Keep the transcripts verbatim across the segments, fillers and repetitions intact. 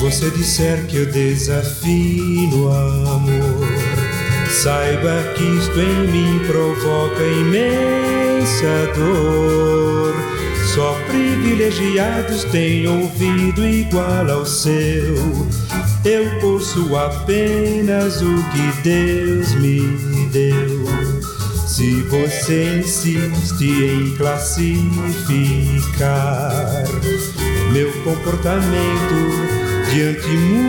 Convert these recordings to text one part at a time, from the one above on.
você disser que eu desafio o amor, saiba que isto em mim provoca imensa dor. Só privilegiados têm ouvido igual ao seu. Eu ouço apenas o que Deus me deu. Se você insiste em classificar meu comportamento diante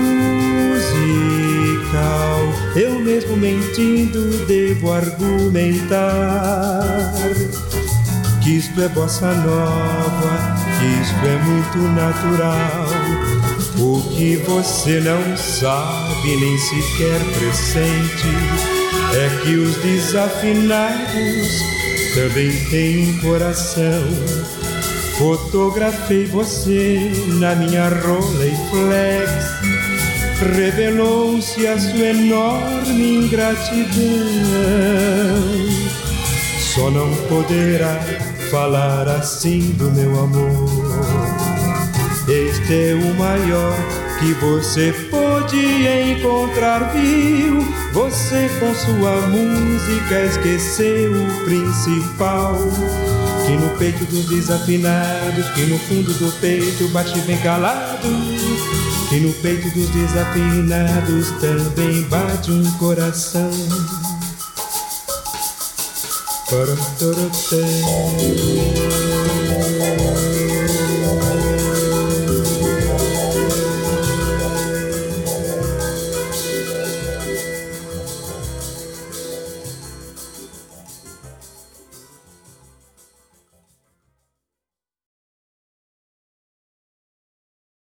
musical, eu mesmo mentindo devo argumentar que isto é bossa nova, que isto é muito natural. O que você não sabe, nem sequer pressente, é que os desafinados também têm um coração. Fotografei você na minha Rolleiflex, revelou-se a sua enorme ingratidão. Só não poderá falar assim do meu amor. Este é o maior que você pôde encontrar, viu? Você com sua música esqueceu o principal, que no peito dos desafinados, que no fundo do peito bate bem calado, que no peito dos desafinados também bate um coração. Para